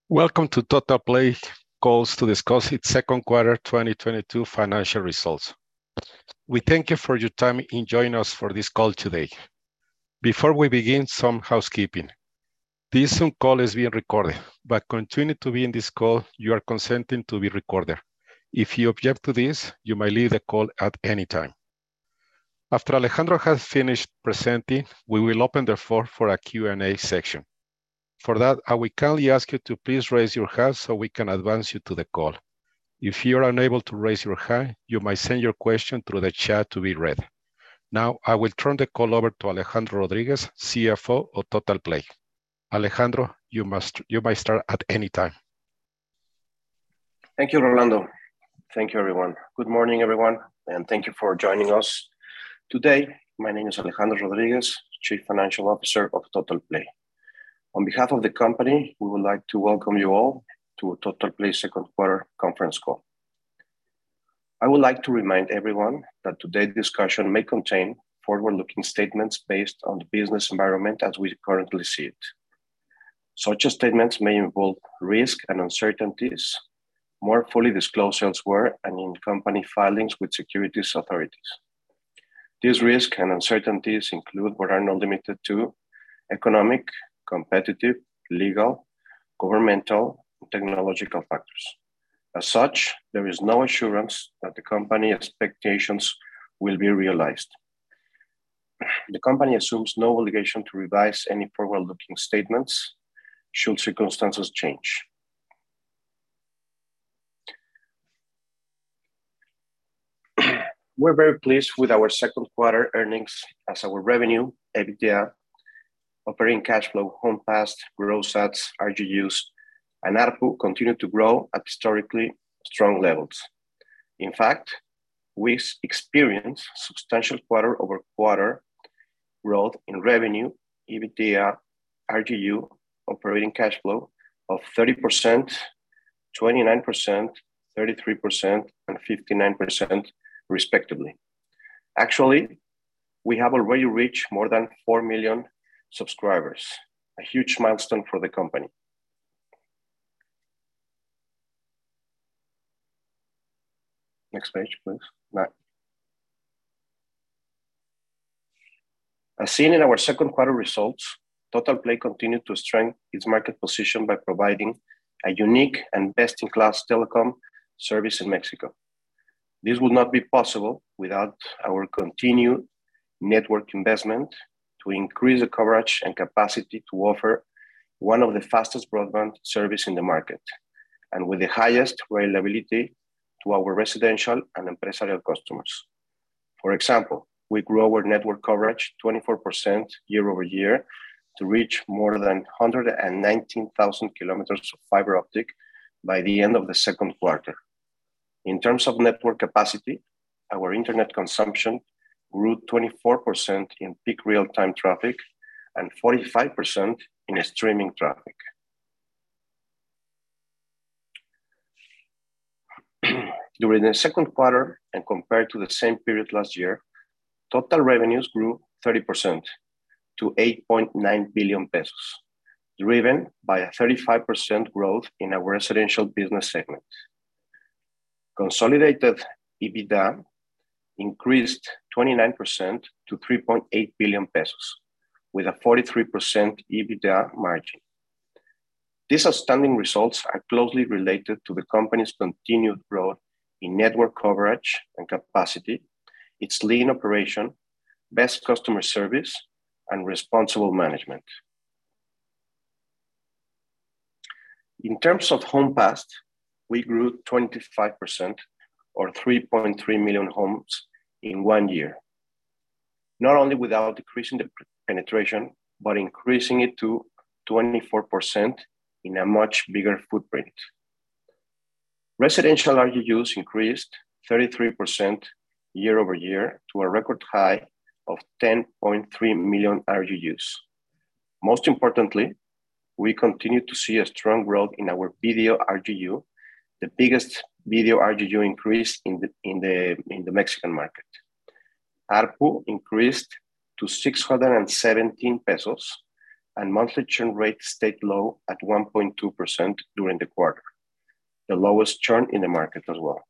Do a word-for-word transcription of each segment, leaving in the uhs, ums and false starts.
Welcome to Totalplay calls to discuss its second quarter twenty twenty-two financial results. We thank you for your time in joining us for this call today. Before we begin, some housekeeping. This Zoom call is being recorded, but continue to be in this call, you are consenting to be recorded. If you object to this, you may leave the call at any time. After Alejandro has finished presenting, we will open the floor for a Q and A section. For that, I will kindly ask you to please raise your hand so we can advance you to the call. If you are unable to raise your hand, you might send your question through the chat to be read. Now, I will turn the call over to Alejandro Rodriguez, C F O of Totalplay. Alejandro, you must you might start at any time. Thank you, Rolando. Thank you, everyone. Good morning, everyone, and thank you for joining us. Today, my name is Alejandro Rodriguez, Chief Financial Officer of Totalplay. On behalf of the company, we would like to welcome you all to Totalplay's second quarter conference call. I would like to remind everyone that today's discussion may contain forward-looking statements based on the business environment as we currently see it. Such statements may involve risk and uncertainties, more fully disclosed elsewhere and in company filings with securities authorities. These risks and uncertainties include, but are not limited to, economic, competitive, legal, governmental, and technological factors. As such, there is no assurance that the company expectations will be realized. The company assumes no obligation to revise any forward-looking statements should circumstances change. We're very pleased with our second quarter earnings as our revenue, EBITDA, operating cash flow, home passed, gross adds, R G Us, and A R P U continue to grow at historically strong levels. In fact, we experienced substantial quarter-over-quarter growth in revenue, EBITDA, R G U, operating cash flow of thirty percent, twenty-nine percent, thirty-three percent, and fifty-nine percent respectively. Actually, we have already reached more than four million subscribers, a huge milestone for the company. Next page, please. Nine. As seen in our second quarter results, Totalplay continued to strengthen its market position by providing a unique and best-in-class telecom service in Mexico. This would not be possible without our continued network investment to increase the coverage and capacity to offer one of the fastest broadband service in the market, and with the highest reliability to our residential and empresarial customers. For example, we grew our network coverage twenty-four percent year over year to reach more than one hundred nineteen thousand kilometers of fiber optic by the end of the second quarter. In terms of network capacity, our internet consumption grew twenty-four percent in peak real-time traffic and forty-five percent in streaming traffic. During the second quarter and compared to the same period last year, total revenues grew thirty percent to eight point nine billion pesos, driven by a thirty-five percent growth in our residential business segment. Consolidated EBITDA increased twenty-nine percent to three point eight billion pesos, with a forty-three percent EBITDA margin. These outstanding results are closely related to the company's continued growth in network coverage and capacity, its lean operation, best customer service, and responsible management. In terms of home passed, we grew twenty-five percent or three point three million homes in one year, not only without decreasing the penetration, but increasing it to twenty-four percent in a much bigger footprint. Residential R G Us increased thirty-three percent year over year to a record high of ten point three million R G Us. Most importantly, we continue to see a strong growth in our video R G U, the biggest video R G U increase in the, in the, in the Mexican market. A R P U increased to six hundred seventeen pesos, and monthly churn rate stayed low at one point two percent during the quarter, the lowest churn in the market as well.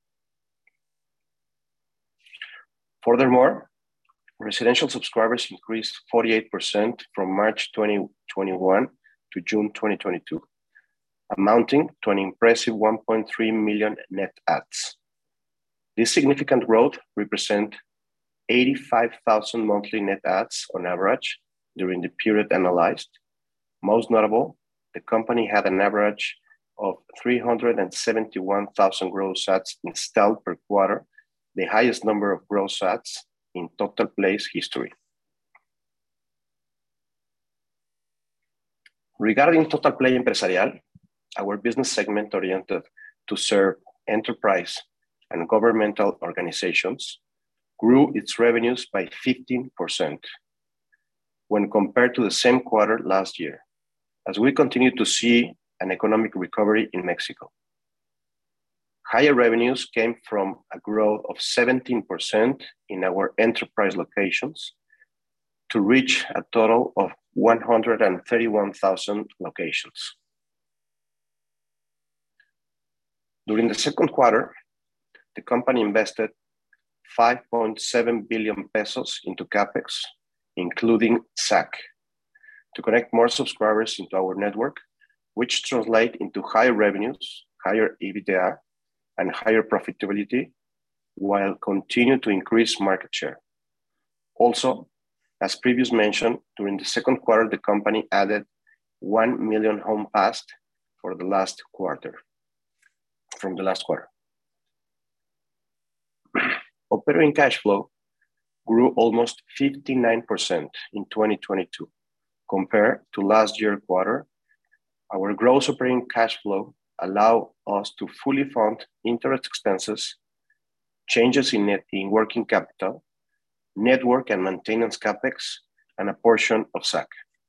Furthermore, residential subscribers increased forty-eight percent from March twenty twenty-one to June twenty twenty-two, amounting to an impressive one point three million net adds. This significant growth represents eighty-five thousand monthly net adds on average during the period analyzed. Most notable, the company had an average of three hundred seventy-one thousand gross adds installed per quarter, the highest number of gross adds in Total Play's history. Regarding Total Play Empresarial, our business segment oriented to serve enterprise and governmental organizations grew its revenues by fifteen percent when compared to the same quarter last year, as we continue to see an economic recovery in Mexico. Higher revenues came from a growth of seventeen percent in our enterprise locations to reach a total of one hundred thirty-one thousand locations. During the second quarter, the company invested five point seven billion pesos into CapEx, including S A C, to connect more subscribers into our network, which translate into higher revenues, higher EBITDA, and higher profitability, while continue to increase market share. Also, as previously mentioned, during the second quarter, the company added one million home passed for the last quarter, from the last quarter. Operating cash flow grew almost fifty-nine percent in twenty twenty-two. Compared to last year quarter, our gross operating cash flow allow us to fully fund interest expenses, changes in net in working capital, network and maintenance CapEx, and a portion of S A C.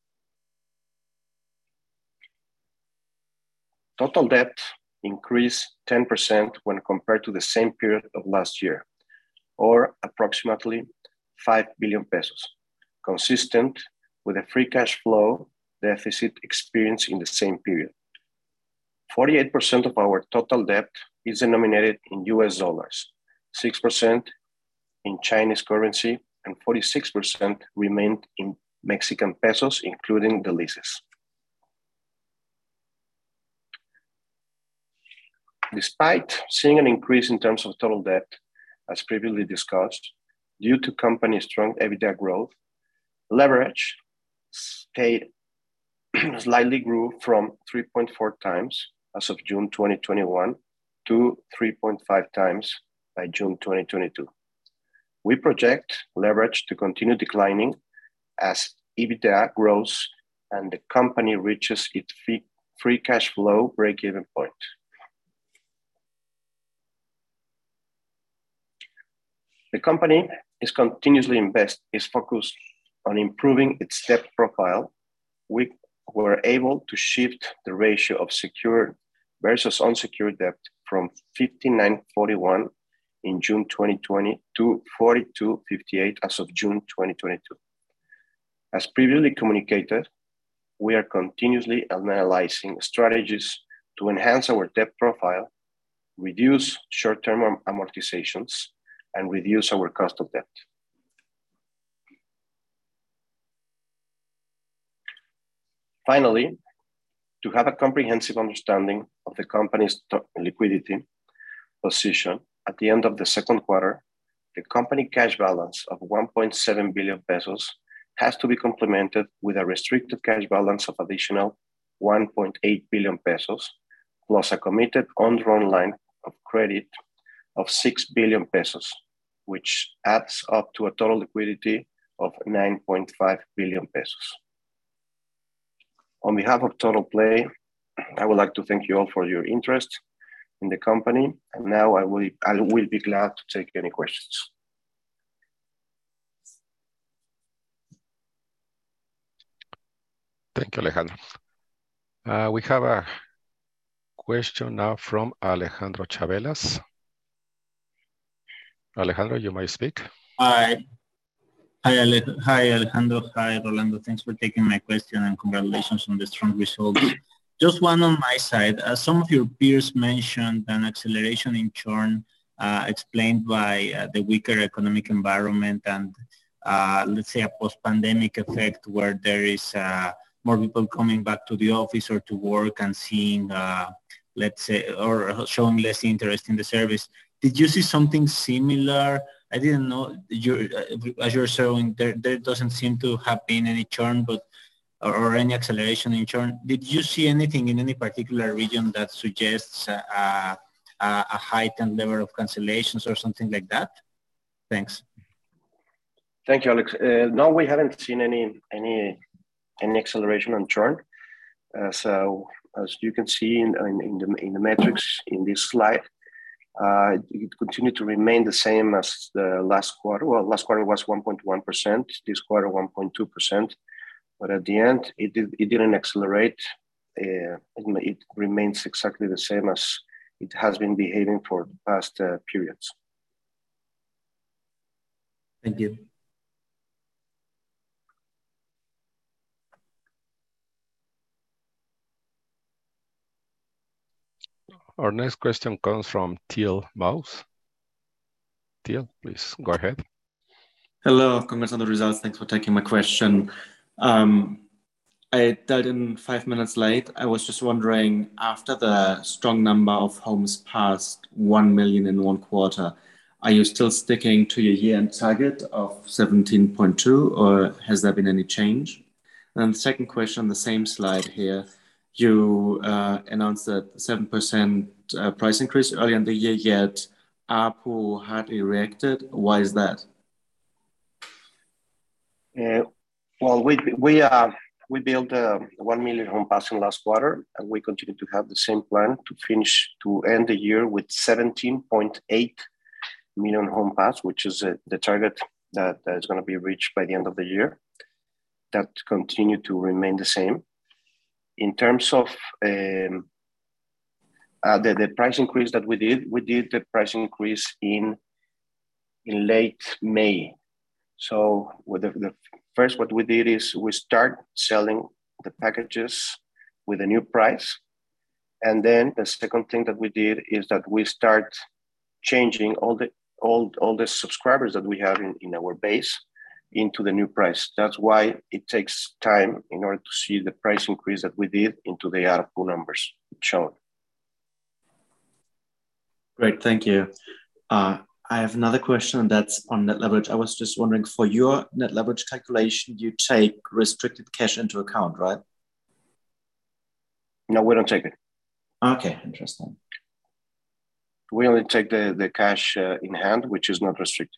Total debt increased ten percent when compared to the same period of last year, or approximately five billion pesos, consistent with a free cash flow deficit experienced in the same period. forty-eight percent of our total debt is denominated in U S dollars, six percent in Chinese currency, and forty-six percent remained in Mexican pesos, including the leases. Despite seeing an increase in terms of total debt, as previously discussed, due to company's strong EBITDA growth, leverage stayed slightly grew from three point four times as of June twenty twenty-one to three point five times by June twenty twenty-two. We project leverage to continue declining as EBITDA grows and the company reaches its free, free cash flow break-even point. The company is continuously invest is focused on improving its debt profile. We were able to shift the ratio of secured versus unsecured debt from fifty-nine forty-one in June twenty twenty to forty-two fifty-eight as of June twenty twenty-two. As previously communicated, we are continuously analyzing strategies to enhance our debt profile, reduce short-term amortizations, and reduce our cost of debt. Finally, to have a comprehensive understanding of the company's liquidity position at the end of the second quarter, the company cash balance of one point seven billion pesos has to be complemented with a restricted cash balance of additional one point eight billion pesos, plus a committed undrawn line of credit of six billion pesos, which adds up to a total liquidity of nine point five billion pesos. On behalf of Total Play, I would like to thank you all for your interest in the company, and now I will, I will be glad to take any questions. Thank you, Alejandro. Uh, we have a question now from Alejandro Chavelas. Alejandro, you may speak. Hi. Hi, Ale- Hi, Alejandro. Hi, Rolando. Thanks for taking my question and congratulations on the strong results. Just one on my side. Uh, some of your peers mentioned an acceleration in churn uh, explained by uh, the weaker economic environment and uh, let's say a post-pandemic effect where there is uh, more people coming back to the office or to work and seeing, uh, let's say, or showing less interest in the service. Did you see something similar? I didn't know, you're, as you're showing, there, there doesn't seem to have been any churn, but or, or any acceleration in churn. Did you see anything in any particular region that suggests a, a, a heightened level of cancellations or something like that? Thanks. Thank you, Alex. Uh, no, we haven't seen any any any acceleration on churn. Uh, so as you can see in, in, in the in the metrics in this slide, uh, it continued to remain the same as the last quarter. Well, last quarter was one point one percent. This quarter one point two percent. But at the end, it did, it didn't accelerate. Uh, it, it remains exactly the same as it has been behaving for the past uh, periods. Thank you. Our next question comes from Teal Mouse. Teal, please go ahead. Hello, congrats on the results. Thanks for taking my question. Um, I dialed in five minutes late. I was just wondering, after the strong number of homes passed one million in one quarter, are you still sticking to your year-end target of seventeen point two, or has there been any change? And the second question on the same slide here, you uh, announced that seven percent uh, price increase earlier in the year, yet A R P U hardly reacted. Why is that? Uh, well, we we uh, we built uh, one million home passing last quarter, and we continue to have the same plan to finish to end the year with seventeen point eight million home pass, which is uh, the target that, that is going to be reached by the end of the year. That continue to remain the same. In terms of um, uh, the the price increase that we did, we did the price increase in in late May. So with the, the first, what we did is we start selling the packages with a new price. And then the second thing that we did is that we start changing all the all, all the subscribers that we have in, in our base into the new price. That's why it takes time in order to see the price increase that we did into the A R P U numbers shown. Great, thank you. Uh, I have another question, and that's on net leverage. I was just wondering, for your net leverage calculation, you take restricted cash into account, right? No, we don't take it. Okay, interesting. We only take the, the cash uh, in hand, which is not restricted.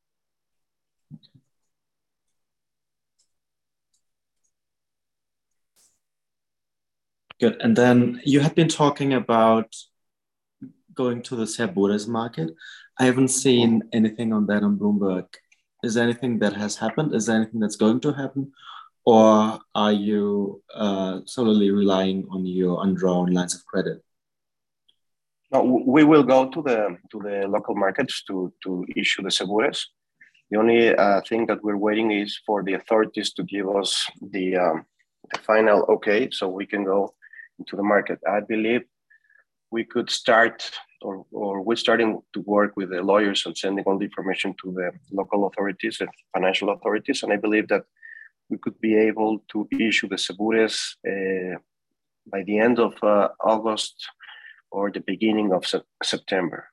Good. And then you had been talking about going to the Cebures market. I haven't seen anything on that on Bloomberg. Is there anything that has happened? Is there anything that's going to happen? Or are you uh, solely relying on your undrawn lines of credit? No, we will go to the to the local markets to, to issue the Cebures. The only uh, thing that we're waiting is for the authorities to give us the, um, the final okay, so we can go into the market. I believe we could start, or, or we're starting to work with the lawyers and sending all the information to the local authorities and financial authorities. And I believe that we could be able to issue the Cebures uh, by the end of uh, August or the beginning of se- September.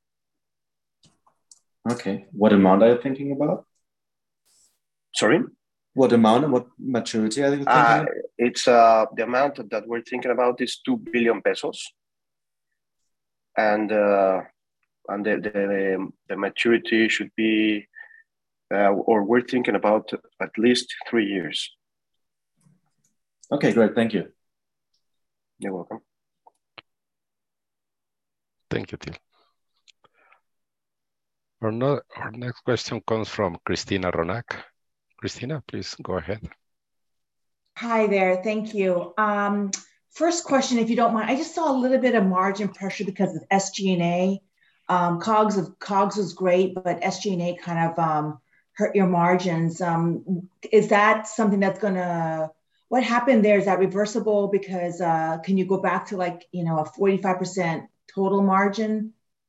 Okay. What amount are you thinking about? Sorry? What amount and what maturity are you thinking uh, about? It's uh, the amount that we're thinking about is two billion pesos. And uh, and the, the, the maturity should be, uh, or we're thinking about at least three years. Okay, great. Thank you. You're welcome. Thank you, Till. Our, no, our next question comes from Christina Ronac. Christina, please go ahead. Hi there, thank you. Um, first question, if you don't mind, I just saw a little bit of margin pressure because of S G and A. Um, COGS, of, COGS was great, but S G and A kind of um, hurt your margins. Um, is that something that's gonna, what happened there? Is that reversible? Because uh, can you go back to like, you know, a forty-five percent total margin?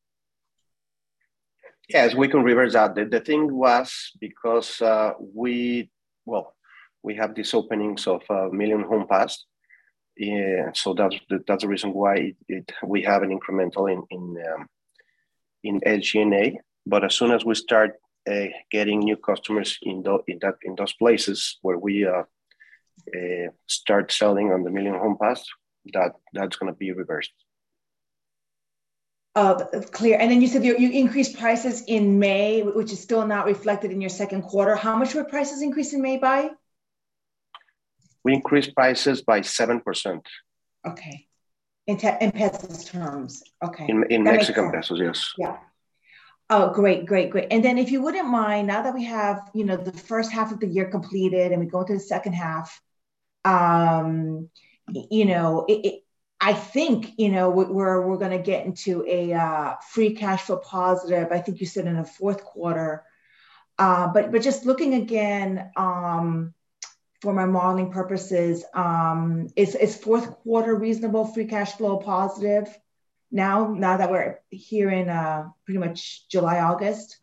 Yes, we can reverse that. The, the thing was because uh, we, well, we have these openings of a uh, million home pass. Yeah, so that's the, that's the reason why it, it, we have an incremental in in um, in S G and A. But as soon as we start uh, getting new customers in, the, in that in those places where we uh, uh, start selling on the million home pass, that that's going to be reversed. Uh, clear. And then you said you, you increased prices in May, which is still not reflected in your second quarter. How much were prices increased in May by? We increased prices by seven percent. Okay. In, te- in pesos terms. Okay. In, in Mexican pesos, yes. Yeah. Oh, great, great, great. And then if you wouldn't mind, now that we have, you know, the first half of the year completed and we go into the second half, um, you know, it, it I think, you know, we're, we're going to get into a uh, free cash flow positive. I think you said in the fourth quarter, uh, but, but just looking again um, for my modeling purposes, um, is, is fourth quarter reasonable free cash flow positive now, now that we're here in uh, pretty much July, August?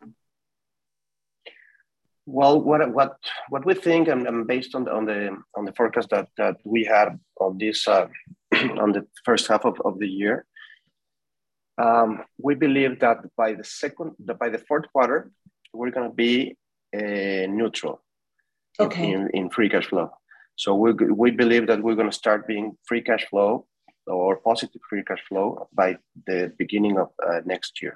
Well, what what what we think, and, and based on the on the on the forecast that that we had on this uh, on the first half of, of the year, um, we believe that by the second, that by the fourth quarter, we're going to be uh, neutral okay. in, in in free cash flow. So we we believe that we're going to start being free cash flow or positive free cash flow by the beginning of uh, next year.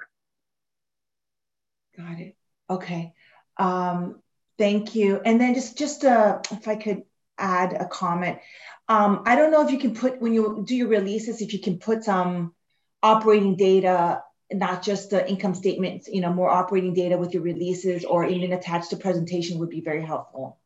Got it. Okay. Um, thank you. And then just, just uh, if I could add a comment. Um, I don't know if you can put, when you do your releases, if you can put some operating data, not just the income statements, you know, more operating data with your releases or even attached to presentation would be very helpful.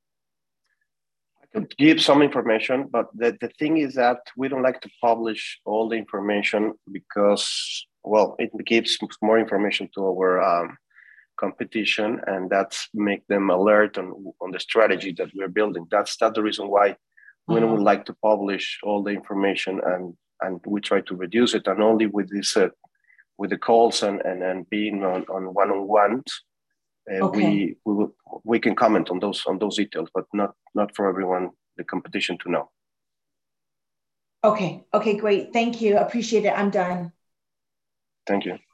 I could give some information, but the, the thing is that we don't like to publish all the information because, well, it gives more information to our um, competition, and that's make them alert on, on the strategy that we're building. That's that's the reason why we don't uh-huh. like to publish all the information, and and we try to reduce it. And only with this, uh, with the calls and and, and being on, on one-on-ones, uh, okay. we we will, we can comment on those on those details, but not not for everyone, the competition, to know. Okay. Okay. Great. Thank you. Appreciate it. I'm done. Thank you.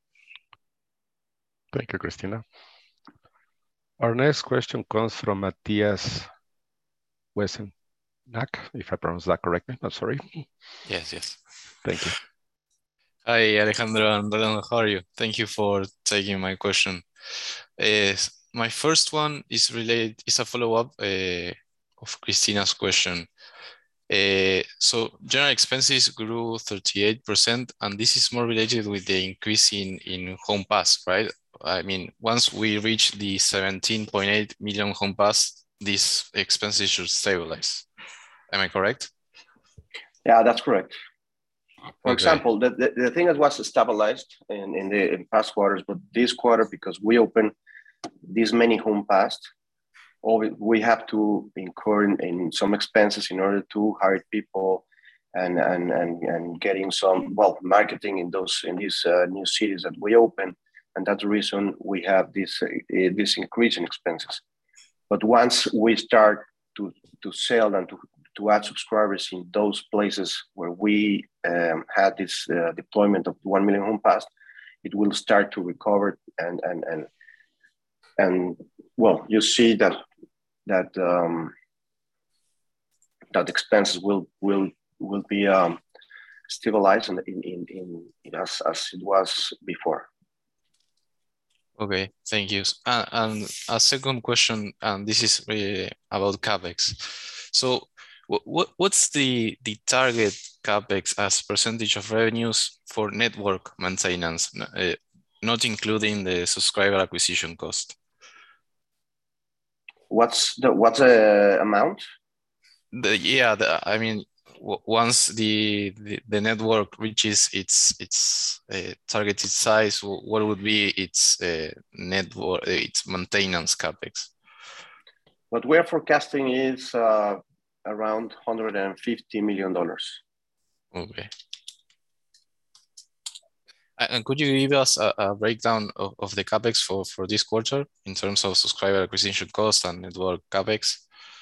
Thank you, Cristina. Our next question comes from Matthias Wesenak, if I pronounce that correctly. I'm sorry. Yes, yes. Thank you. Hi, Alejandro and Rolando. How are you? Thank you for taking my question. Uh, my first one is related, is a follow-up uh, of Christina's question. Uh, so general expenses grew thirty-eight percent, and this is more related with the increase in, in home pass, right? I mean, once we reach the seventeen point eight million home pass, these expenses should stabilize. Am I correct? Yeah, that's correct. For okay. example, the, the, the thing that was stabilized in, in the in past quarters, but this quarter, because we opened this many home pass, we have to incur in, in some expenses in order to hire people and and and, and getting some, well, marketing in those in these uh, new cities that we open. And that's the reason we have this uh, this increase in expenses. But once we start to to sell and to, to add subscribers in those places where we um, had this uh, deployment of one million home pass, it will start to recover, and and and and well, you see that that um, that expenses will will will be um, stabilized in in in, in, in as as it was before. Okay, thank you. Uh, and a second question, and this is really about CapEx. So what, what's the, the target CapEx as percentage of revenues for network maintenance, uh, not including the subscriber acquisition cost? What's the what's the amount? The, yeah, the, I mean, once the, the the network reaches its its uh, targeted size, what would be its uh, network its maintenance capex? What we're forecasting is uh, around one hundred fifty million dollars. Okay. And could you give us a, a breakdown of, of the capex for for this quarter in terms of subscriber acquisition cost and network capex?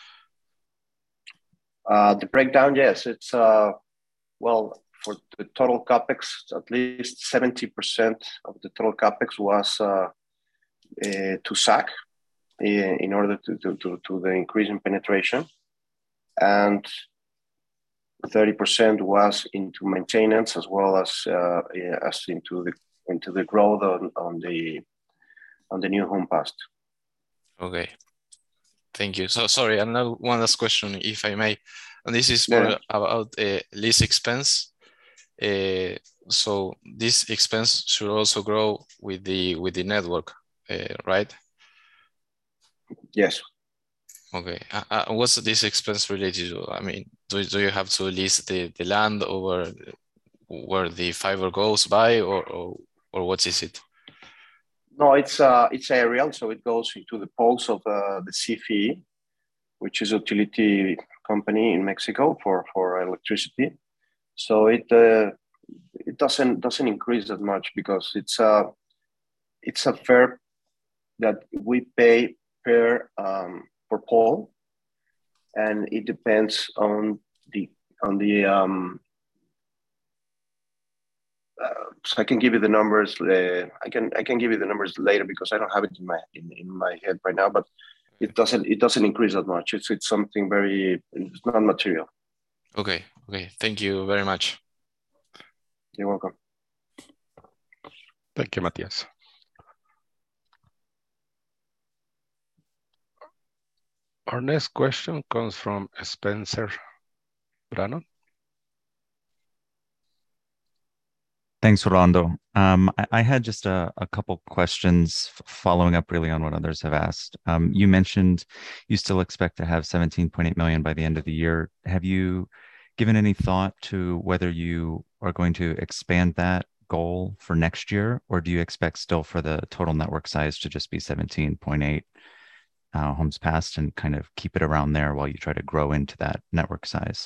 Uh, the breakdown, yes, it's uh, well, for the total capex, at least seventy percent of the total capex was uh, uh, to S A C in, in order to, to, to, to the increase in penetration. And thirty percent was into maintenance as well as uh, as into the into the growth on, on the on the new home passed. Okay. Thank you. So sorry, another one last question, if I may. And this is more yeah. about uh, lease expense. Uh, so this expense should also grow with the with the network, uh, right? Yes. Okay. Uh, uh, what's this expense related to? I mean, do do you have to lease the, the land over where the fiber goes by, or or, or what is it? No, it's uh, it's aerial, so it goes into the poles of uh, the C F E, which is a utility company in Mexico for, for electricity. So it uh, it doesn't doesn't increase that much because it's a it's a fare that we pay per um, per pole, and it depends on the on the um, Uh, so I can give you the numbers. Uh, I can I can give you the numbers later because I don't have it in my in, in my head right now. But it doesn't it doesn't increase that much. It's it's something very it's not material. Okay. Okay. Thank you very much. You're welcome. Thank you, Matias. Our next question comes from Spencer Brannon. Thanks, Rolando. Um, I, I had just a, a couple questions following up really on what others have asked. Um, you mentioned you still expect to have seventeen point eight million by the end of the year. Have you given any thought to whether you are going to expand that goal for next year, or do you expect still for the total network size to just be seventeen point eight uh, homes passed and kind of keep it around there while you try to grow into that network size?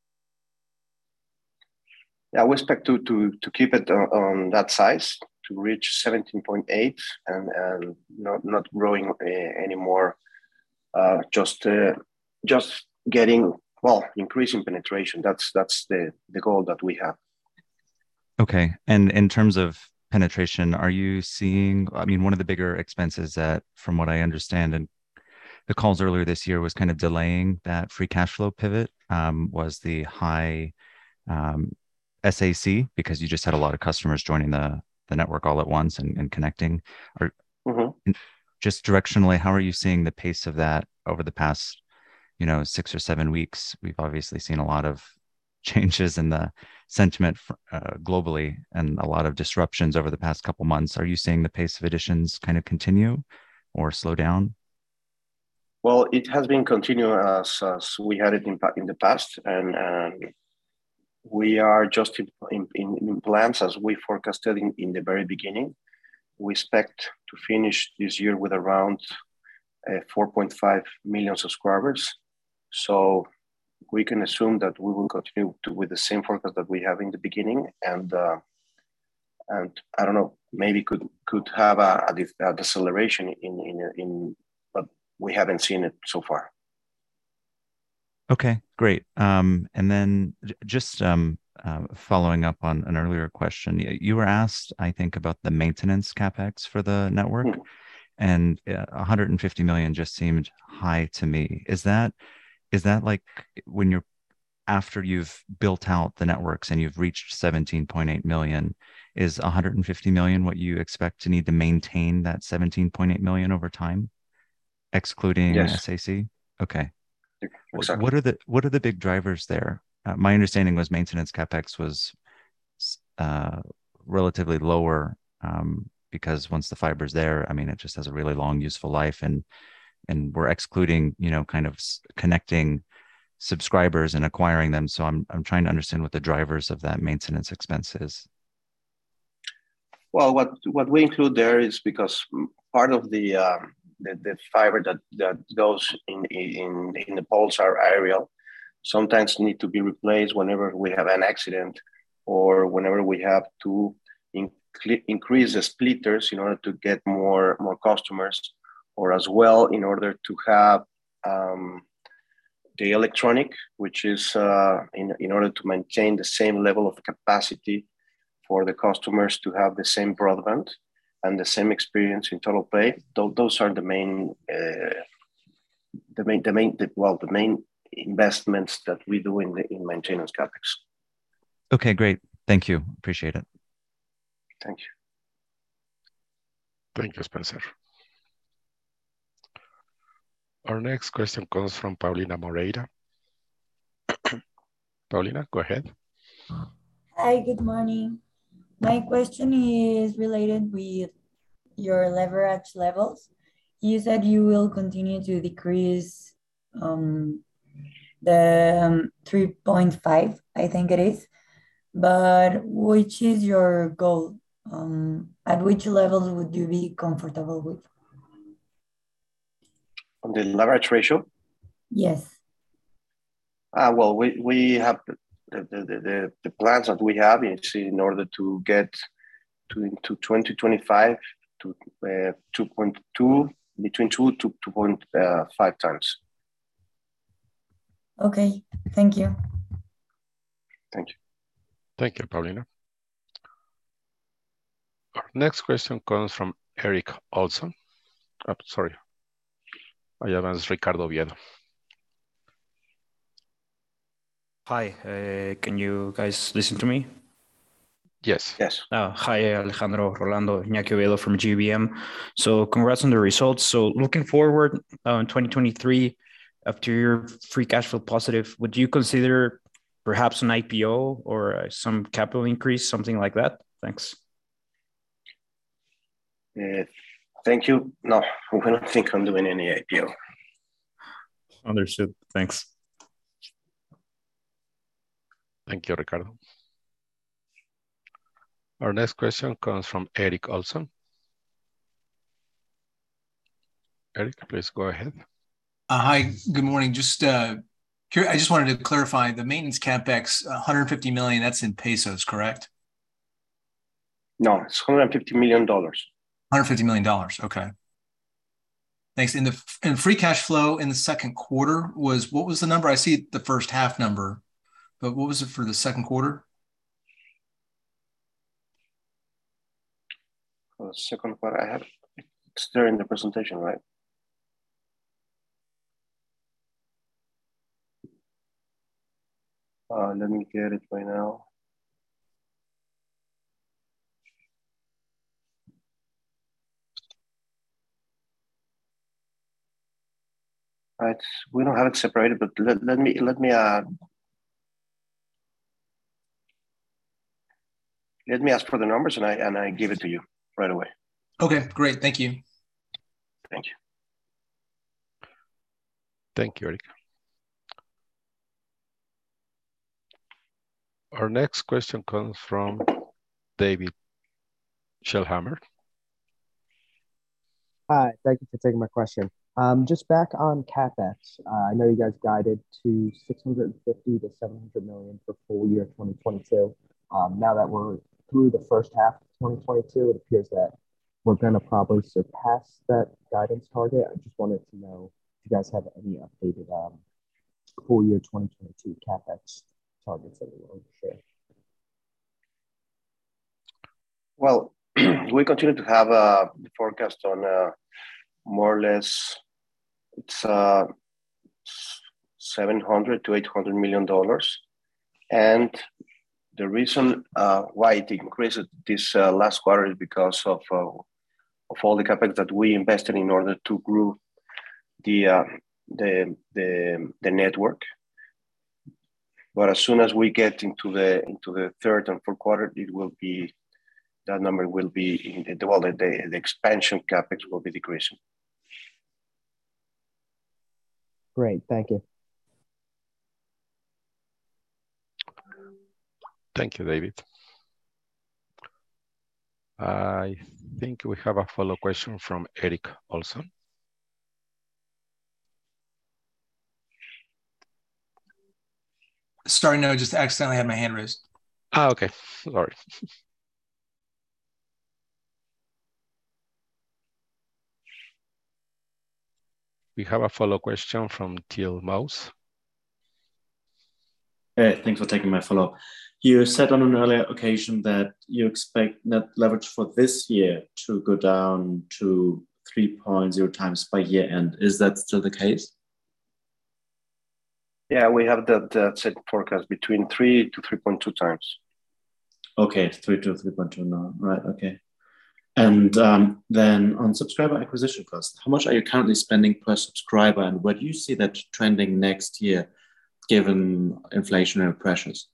Yeah, we expect to to to keep it on, on that size to reach seventeen point eight and and not not growing uh, anymore. Uh, just uh, just getting well, increasing penetration. That's that's the the goal that we have. Okay, and in terms of penetration, are you seeing? I mean, one of the bigger expenses that, from what I understand, and the calls earlier this year was kind of delaying that free cash flow pivot. Um, was the high um, S A C, because you just had a lot of customers joining the, the network all at once and, and connecting. Or mm-hmm. Just directionally, how are you seeing the pace of that over the past, you know, six or seven weeks? We've obviously seen a lot of changes in the sentiment uh, globally and a lot of disruptions over the past couple months. Are you seeing the pace of additions kind of continue or slow down? Well, it has been continuing as, as we had it in, in the past, and, and we are just in, in, in plans as we forecasted in, in the very beginning. We expect to finish this year with around uh, four point five million subscribers. So we can assume that we will continue to, with the same forecast that we have in the beginning, and uh, and I don't know, maybe could could have a, a, a deceleration in in in, but we haven't seen it so far. Okay, great. Um, and then just um, uh, following up on an earlier question, you were asked, I think, about the maintenance capex for the network, mm-hmm. and uh, one hundred fifty million just seemed high to me. Is that is that like when you're after you've built out the networks and you've reached seventeen point eight million, is one hundred fifty million what you expect to need to maintain that seventeen point eight million over time, excluding yes. S A C? Okay. Exactly. What are the what are the big drivers there? Uh, my understanding was maintenance capex was uh, relatively lower um, because once the fiber's there, I mean, it just has a really long useful life, and and we're excluding, you know, kind of connecting subscribers and acquiring them. So I'm I'm trying to understand what the drivers of that maintenance expense is. Well, what what we include there is because part of the uh, the, the fiber that, that goes in in in the poles are aerial, sometimes need to be replaced whenever we have an accident, or whenever we have to in, increase the splitters in order to get more more customers, or as well in order to have um, the electronic, which is uh, in in order to maintain the same level of capacity for the customers to have the same broadband and the same experience in Total Play. Those are the main, uh, the main, the main, the, well, the main investments that we do in the in maintenance capex. Okay, great. Thank you. Appreciate it. Thank you. Thank you, Spencer. Our next question comes from Paulina Moreira. Paulina, go ahead. Hi, good morning. My question is related with your leverage levels. You said you will continue to decrease um, the um, three point five, I think it is, but which is your goal? Um, at which levels would you be comfortable with? On the leverage ratio? Yes. Uh, well, we, we have the, the, the, the plans that we have is in order to get to into twenty twenty-five to uh, two point two, between two to two point five times. Okay, thank you. Thank you. Thank you, Paulina. Our next question comes from Eric Olson. Oh, sorry. I am as Ricardo Oviedo. Hi, uh, can you guys listen to me? Yes. Yes. Uh, hi, Alejandro, Rolando, Iñaki Oviedo from G B M. So congrats on the results. So looking forward uh, in twenty twenty-three, after you're free cash flow positive, would you consider perhaps an I P O or uh, some capital increase, something like that? Thanks. Uh, thank you. No, we don't think I'm doing any I P O. Understood. Thanks. Thank you, Ricardo. Our next question comes from Eric Olson. Eric, please go ahead. Uh, hi, good morning. Just uh, I just wanted to clarify the maintenance capex, one hundred fifty million. That's in pesos, correct? No, it's one hundred fifty million dollars. one hundred fifty million dollars. Okay. Thanks. In the in free cash flow in the second quarter was, what was the number? I see the first half number, but what was it for the second quarter? For the second quarter, I have it's there in the presentation, right? Uh, let me get it right now. Right, we don't have it separated, but let, let me let me uh, let me ask for the numbers, and I and I give it to you right away. Okay, great. Thank you. Thank you. Thank you, Eric. Our next question comes from David Shellhammer. Hi, thank you for taking my question. Um, just back on CapEx, uh, I know you guys guided to six hundred fifty to seven hundred million for full year twenty twenty-two. Um, now that we're through the first half of twenty twenty-two, it appears that we're going to probably surpass that guidance target. I just wanted to know if you guys have any updated um, full year twenty twenty-two CapEx targets that you want to share. Well, we continue to have a forecast on uh, more or less it's uh, seven hundred to eight hundred million dollars, and the reason uh, why it increased this uh, last quarter is because of uh, of all the capex that we invested in order to grow the uh, the the the network. But as soon as we get into the into the third and fourth quarter, it will be that number will be in the well the, the, the expansion capex will be decreasing. Great, thank you. Thank you, David. I think we have a follow question from Eric Olson. Sorry, no, just accidentally had my hand raised. Ah, okay, sorry. We have a follow question from Teal Mouse. Hey, thanks for taking my follow-up. You said on an earlier occasion that you expect net leverage for this year to go down to three point zero times by year end. Is that still the case? Yeah, we have that, that set forecast between three to three point two times. Okay, three to three point two now, right, okay. And um, then on subscriber acquisition costs, how much are you currently spending per subscriber, and where do you see that trending next year, given inflationary pressures?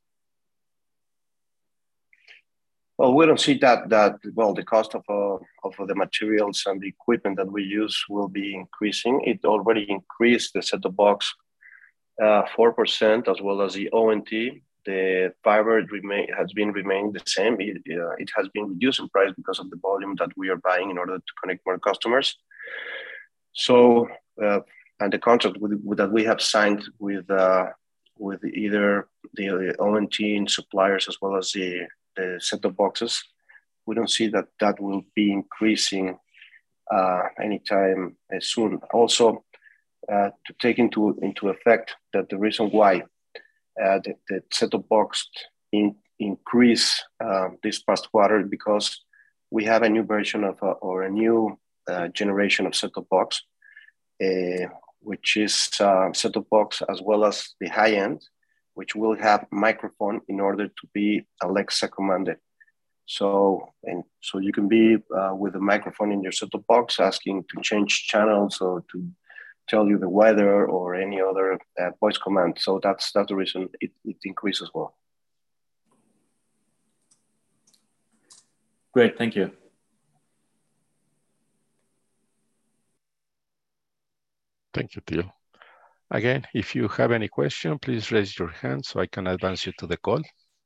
Well, we don't see that, that well, the cost of, uh, of the materials and the equipment that we use will be increasing. It already increased the set-top box uh, four percent, as well as the O N T. The fiber remain, has been remaining the same. It, uh, it has been reduced in price because of the volume that we are buying in order to connect more customers. So, uh, and the contract with, with, that we have signed with uh, with either the O N T suppliers as well as the, the set-top boxes, we don't see that that will be increasing uh, anytime soon. Also, uh, to take into, into effect that the reason why Uh, the, the set-top box in, increase uh, this past quarter because we have a new version of uh, or a new uh, generation of set-top box, uh, which is uh, set-top box as well as the high end, which will have microphone in order to be Alexa commanded. So and so you can be uh, with a microphone in your set-top box asking to change channels or to tell you the weather or any other uh, voice command. So that's that's the reason it, it increases as well. Great, thank you. Thank you, Teal. Again, if you have any question, please raise your hand so I can advance you to the call.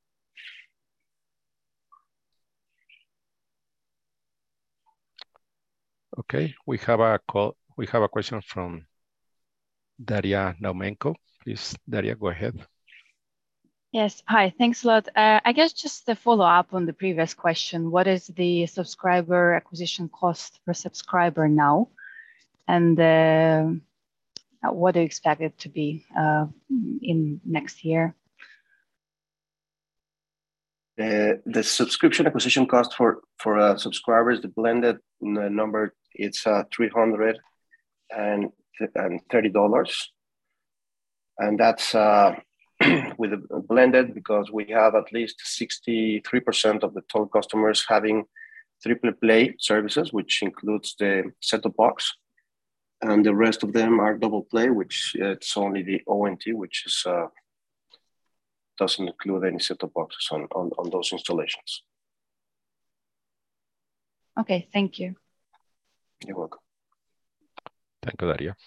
Okay, we have a call. We have a question from Daria Naumenko. Please, Daria, go ahead. Yes, hi, thanks a lot. Uh, I guess just to follow up on the previous question, what is the subscriber acquisition cost per subscriber now? And uh, what do you expect it to be uh, in next year? Uh, the subscription acquisition cost for, for uh, subscribers, the blended number, it's uh, three hundred thirty dollars. And that's uh, with a blended because we have at least sixty-three percent of the total customers having triple play services, which includes the set-top box. And the rest of them are double play, which it's only the O N T, which is uh, doesn't include any set-top boxes on, on, on those installations. Okay, thank you. You're welcome. Thank you, Daria.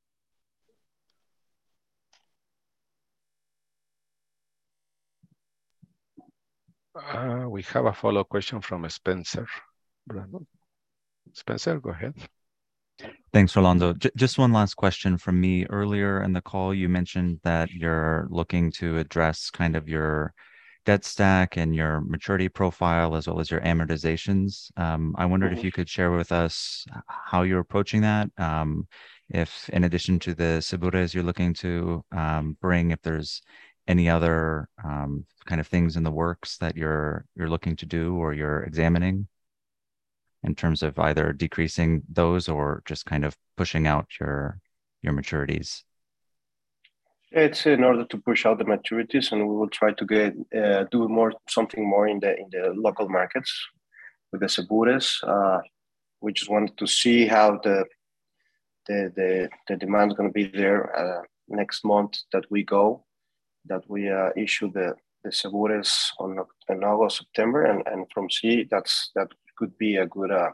Uh, we have a follow question from Spencer. Brandon. Spencer, go ahead. Thanks, Rolando. J just one last question from me. Earlier in the call, you mentioned that you're looking to address kind of your debt stack and your maturity profile as well as your amortizations. Um, I wondered if you could share with us how you're approaching that. Um, if in addition to the Cebures you're looking to um, bring, if there's any other um, kind of things in the works that you're you're looking to do or you're examining in terms of either decreasing those or just kind of pushing out your your maturities? It's in order to push out the maturities, and we will try to get uh, do more something more in the in the local markets with the Cebures. Uh, we just wanted to see how the the the, the demand is going to be there uh, next month that we go, that we uh, issue the the Cebures on in August, September, and and from C that's that could be a good uh,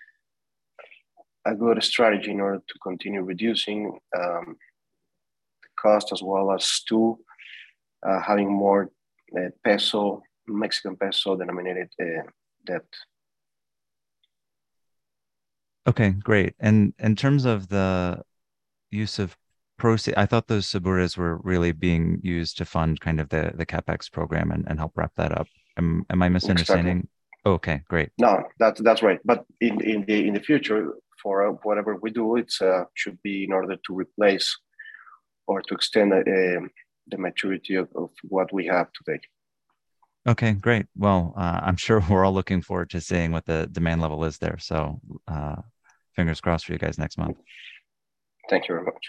a good strategy in order to continue reducing um, the cost, as well as to uh, having more uh, peso, Mexican peso denominated uh, debt. Okay, great. And in terms of the use of proceeds, I thought those Suburas were really being used to fund kind of the, the CapEx program and, and help wrap that up. Am, am I misunderstanding? Exactly. Oh, okay, great. No, that's that's right. But in in the in the future, for uh, whatever we do, it's uh, should be in order to replace or to extend uh, the maturity of, of what we have today. Okay, great. Well, uh, I'm sure we're all looking forward to seeing what the demand level is there. So uh, fingers crossed for you guys next month. Thank you very much.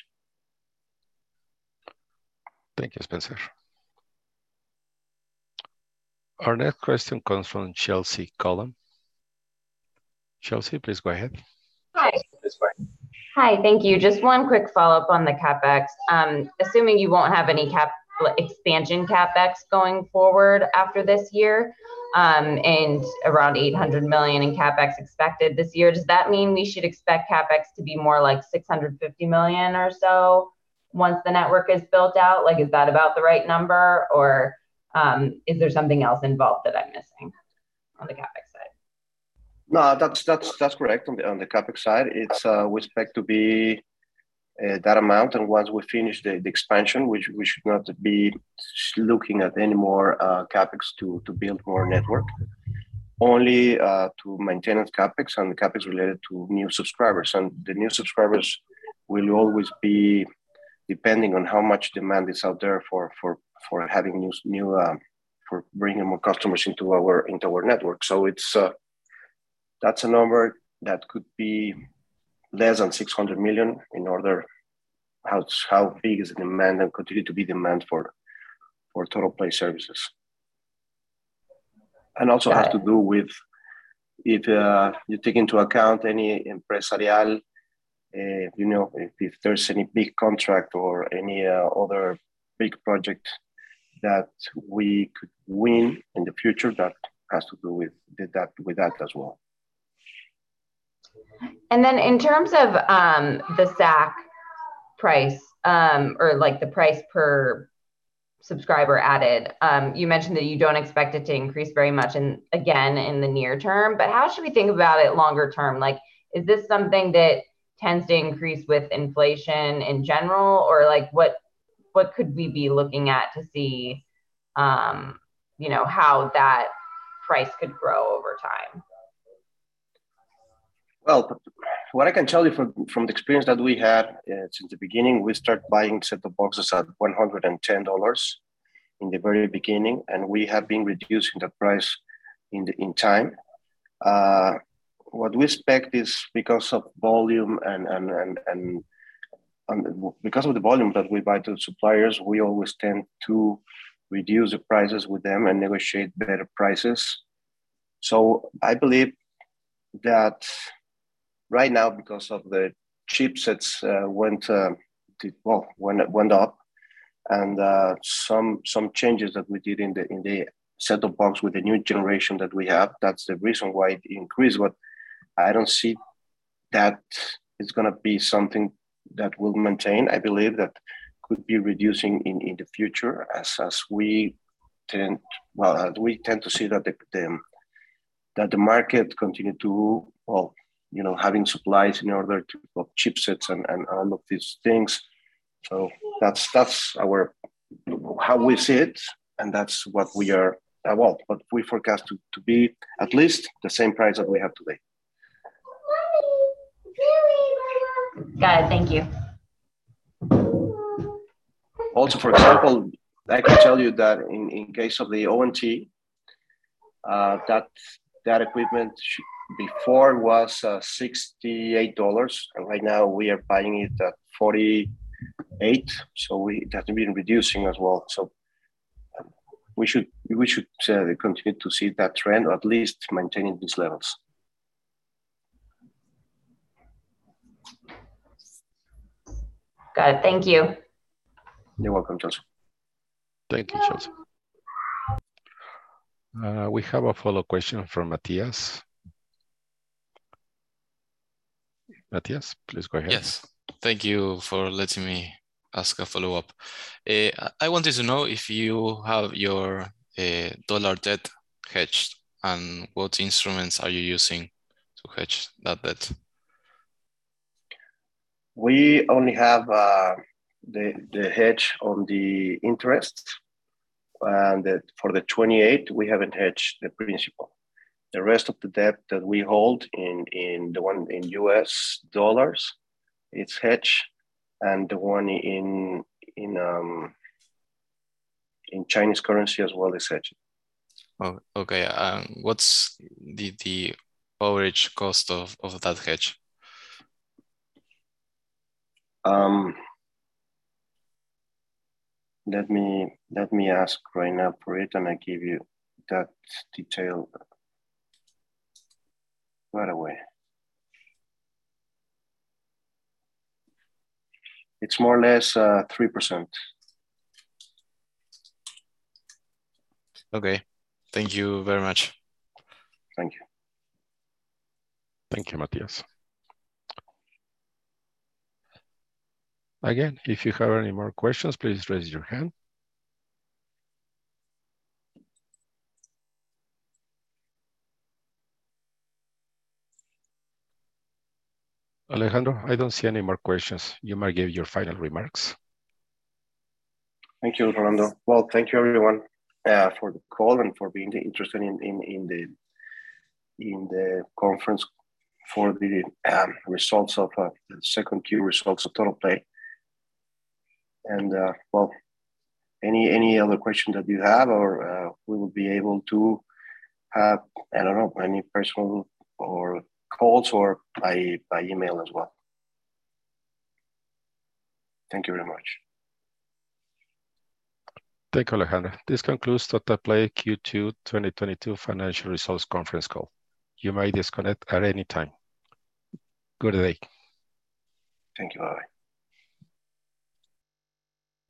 Thank you, Spencer. Our next question comes from Chelsea Collum. Chelsea, please go ahead. Hi. Hi, thank you. Just one quick follow-up on the CapEx. Um, assuming you won't have any cap expansion CapEx going forward after this year, um, and around eight hundred million in CapEx expected this year, does that mean we should expect CapEx to be more like six hundred fifty million or so once the network is built out? Like, is that about the right number, or um, is there something else involved that I'm missing on the CapEx side? No, that's that's that's correct. On the on the CapEx side, it's uh, we expect to be uh, that amount, and once we finish the, the expansion, which we should not be looking at any more uh, CapEx to to build more network, only uh, to maintenance CapEx and the CapEx related to new subscribers, and the new subscribers will always be depending on how much demand is out there for for for having new new uh, for bringing more customers into our into our network. So it's uh, that's a number that could be less than six hundred million in order how how big is the demand and continue to be demand for for Total Play services. And also has to do with if uh, you take into account any empresarial, uh, you know, if, if there's any big contract or any uh, other big project that we could win in the future, that has to do with that with that as well. And then in terms of um, the S A C price, um, or like the price per subscriber added, um, you mentioned that you don't expect it to increase very much in, again, in the near term, but how should we think about it longer term? Like, is this something that tends to increase with inflation in general, or like what, what could we be looking at to see, um, you know, how that price could grow over time? Well, what I can tell you from, from the experience that we had uh, since the beginning, we started buying set-top boxes at one hundred ten dollars in the very beginning, and we have been reducing the price in the in time. Uh, what we expect is because of volume and and and and, and because of the volume that we buy to suppliers, we always tend to reduce the prices with them and negotiate better prices. So I believe that right now, because of the chipsets uh, went uh, to, well went went up, and uh, some some changes that we did in the in the set-top box with the new generation that we have, that's the reason why it increased. But I don't see that it's going to be something that will maintain. I believe that could be reducing in, in the future as as we tend well as we tend to see that the, the that the market continue to well. you know, having supplies in order to of chipsets and, and all of these things. So that's that's our how we see it, and that's what we are. Uh, well, but we forecast to, to be at least the same price that we have today. Got it. Thank you. Also, for example, I can tell you that in, in case of the O N T, uh, that that equipment should, before was uh, sixty-eight dollars, and right now we are buying it at forty-eight. So we it has been reducing as well. So um, we should we should uh, continue to see that trend, or at least maintaining these levels. Got it. Thank you. You're welcome, Chelsea. Thank you, Chelsea. Uh, we have a follow-up question from Matthias. Matthias, please go ahead. Yes, thank you for letting me ask a follow-up. Uh, I wanted to know if you have your uh, dollar debt hedged, and what instruments are you using to hedge that debt? We only have uh, the, the hedge on the interest, and the, for the twenty-eight, we haven't hedged the principal. The rest of the debt that we hold in, in the one in U S dollars, it's hedged, and the one in in um, in Chinese currency as well is hedged. Oh, okay. Um, what's the the average cost of, of that hedge? Um, let me let me ask right now for it, and I give you that detail right away. It's more or less uh, three percent. Okay, thank you very much. Thank you. Thank you, Matias. Again, if you have any more questions, please raise your hand. Alejandro, I don't see any more questions. You might give your final remarks. Thank you, Rolando. Well, thank you everyone uh, for the call and for being interested in, in, in the in the conference for the um, results of uh, the second Q results of TotalPlay. And uh, well, any any other question that you have, or uh, we will be able to have, I don't know, any personal or calls or by, by email as well. Thank you very much. Thank you, Alejandro. This concludes TotalPlay Q two twenty twenty-two Financial Results Conference Call. You may disconnect at any time. Good day. Thank you. Bye-bye.